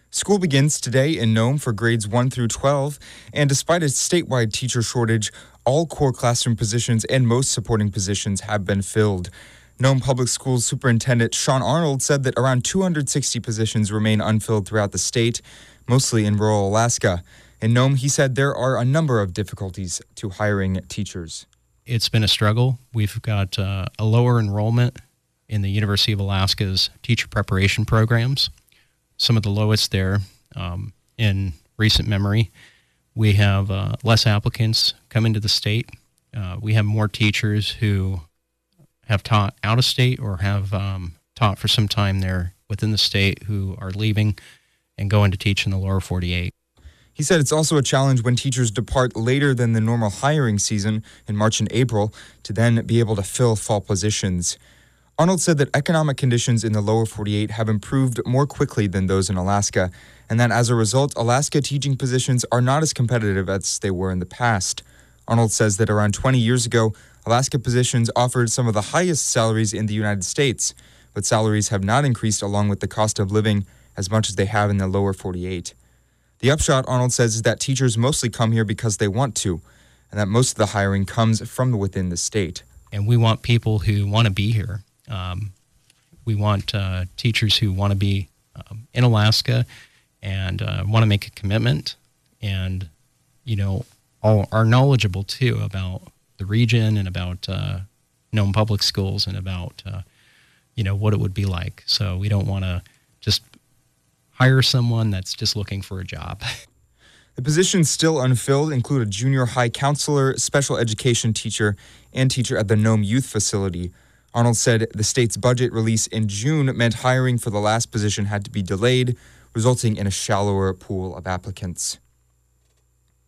School begins today in Nome for grades 1 through 12, and despite a statewide teacher shortage, all core classroom positions and most supporting positions have been filled. Nome Public Schools Superintendent Sean Arnold said that around 260 positions remain unfilled throughout the state, mostly in rural Alaska. In Nome, he said there are a number of difficulties to hiring teachers. It's been a struggle. We've got a lower enrollment in the University of Alaska's teacher preparation programs, some of the lowest there in recent memory. We have less applicants come into the state. We have more teachers who have taught out of state or have taught for some time there within the state who are leaving and going to teach in the lower 48. He said it's also a challenge when teachers depart later than the normal hiring season in March and April to then be able to fill fall positions. Arnold said that economic conditions in the lower 48 have improved more quickly than those in Alaska, and that as a result, Alaska teaching positions are not as competitive as they were in the past. Arnold says that around 20 years ago, Alaska positions offered some of the highest salaries in the United States, but salaries have not increased along with the cost of living as much as they have in the lower 48. The upshot, Arnold says, is that teachers mostly come here because they want to, and that most of the hiring comes from within the state. And we want people who want to be here. We want teachers who want to be in Alaska and want to make a commitment and, are knowledgeable, too, about the region and about Nome Public Schools and about, what it would be like. So we don't want to just hire someone that's just looking for a job. The positions still unfilled include a junior high counselor, special education teacher, and teacher at the Nome Youth Facility. Arnold said the state's budget release in June meant hiring for the last position had to be delayed, resulting in a shallower pool of applicants.